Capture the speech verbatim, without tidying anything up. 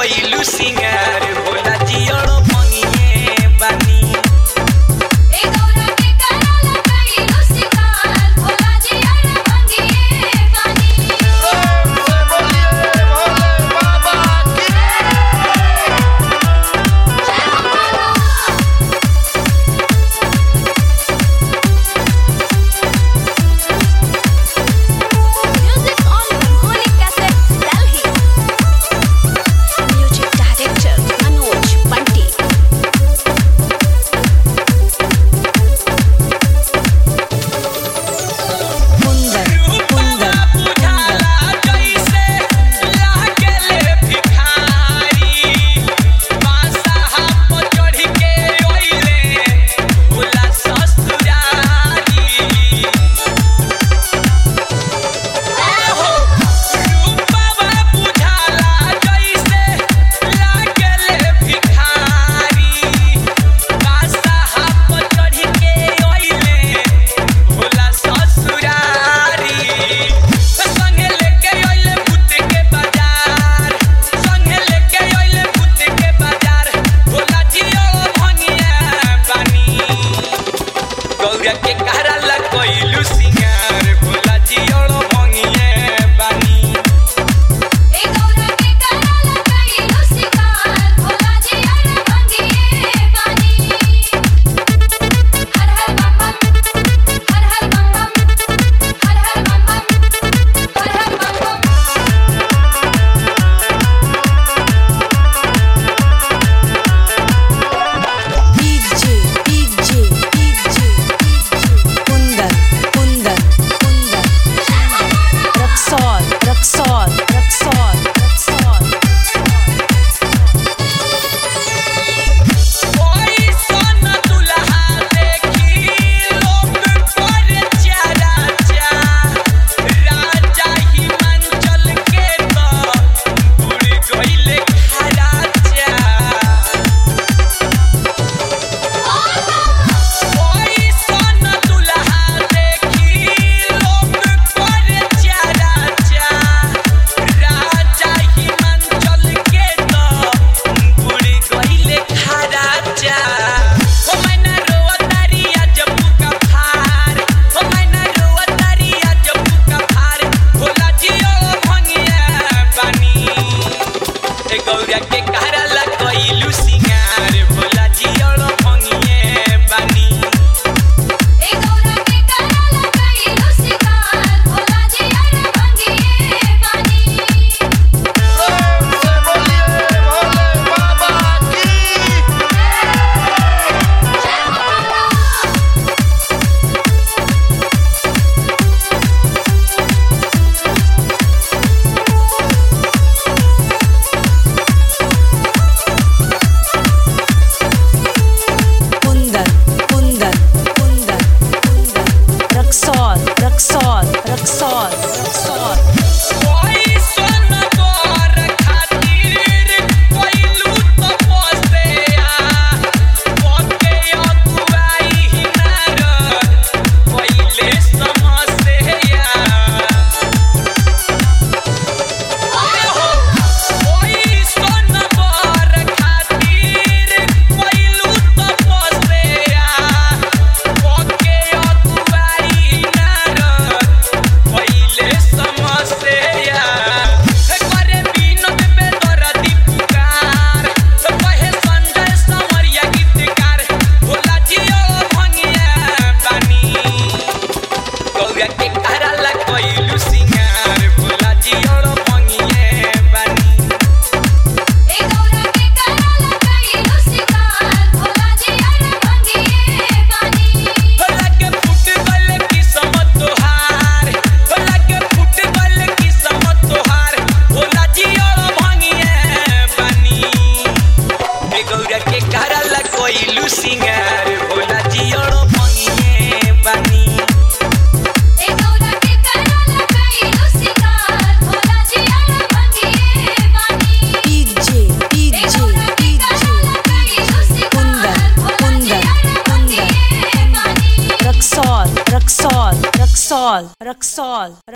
कइलू सिंगार भोला जियड़ मंगिए बानी। ए गौरा के कराला कइलू सिंगार भोला जियड़ मंगिए बानी। Music on Rangoli Cassettes, Delhi. Music director Manoj Bunty. कुंदन रूपवा बुझाला जैसे लागेले भिखारी, बांसहा पर चढ़ के अइले भोला ससुरारी। रूपवा बुझाला जैसे लागेले भिखारी, बांसहा पर चढ़ के अइले भोला ससुरारी। संगे लेके अइले भूत के बाजार, संगे लेके अइले भूत के बाजार, भोला जियो भंगिया बानी। गौरा के कराला कइलू सिंगार भोला जियो भंगिया बानी। ए गौरा के कराला कइलू सिंगार भोला जियड़ मंगिए बानी। हर हर बम बम, हर हर बम बम, हर हर बम बम, हर हर बम बम। DJ DJ DJ Kundan Kundan Kundan Raxaul Raxaul Raxaul Raxaul कोई सोन दुल्हा देखी लोग पर चारा चा, राजा हिमांचल के तो बुड़ गइले खरा चा। कोई सोन दुल्हा देखी लोग पर चारा चा, राजा हिमांचल के तो बुड़ गइले खरा चा। ओ मैना रोवतारी आज बुका फार, ओ मैना रोवतारी आज बुका फार, भोला जियो भंगिया बानी। ए गौरा के कराला कइलू सिंगार भोला जियो भंगिया बानी। ए गौरा के कराला कइलू सिंगार भोला जियड़ मंगिए बानी। कुंदन कुंदन कुंदन कुंदन रक्सौल रक्सौल रक्सौल रक्सौल कोई सोन तोर खातिर कइलू तपस्या, ओके अगुवाई नारद पहिले समस्या। कोई सोन तोर खातिर कइलू तपस्या, ओके अगुवाई नारद पहिले समस्या। करे विनोद बेदर्दी पुकार, कहे संजय समरिया गीतकार, भोला जियो भंगिया बानी। गौरा के कराला कइलू सिंगार भोला जियो भंगिया बानी। ए गौरा के कराला कइलू सिंगार भोला जियड़ मंगिए बानी। भोला के फूट गइल किस्मत तोहार, भोला के फूट गइल किस्मत तोहार, भोला जियो भंगिया बानी। ए गौरा के कराला कइलू सिंगार भोला जियो भंगिया बानी। ए गौरा के कराला कइलू सिंगार भोला जियड़ मंगिए बानी। डीजे ए डीजे गौरा के डीजे कराला कइलू सिंगार कुंदन भोला कुंदन जियड़ कुंदन मंगिए बानी। रक्सौल रक्सौल रक्सौल रक्सौल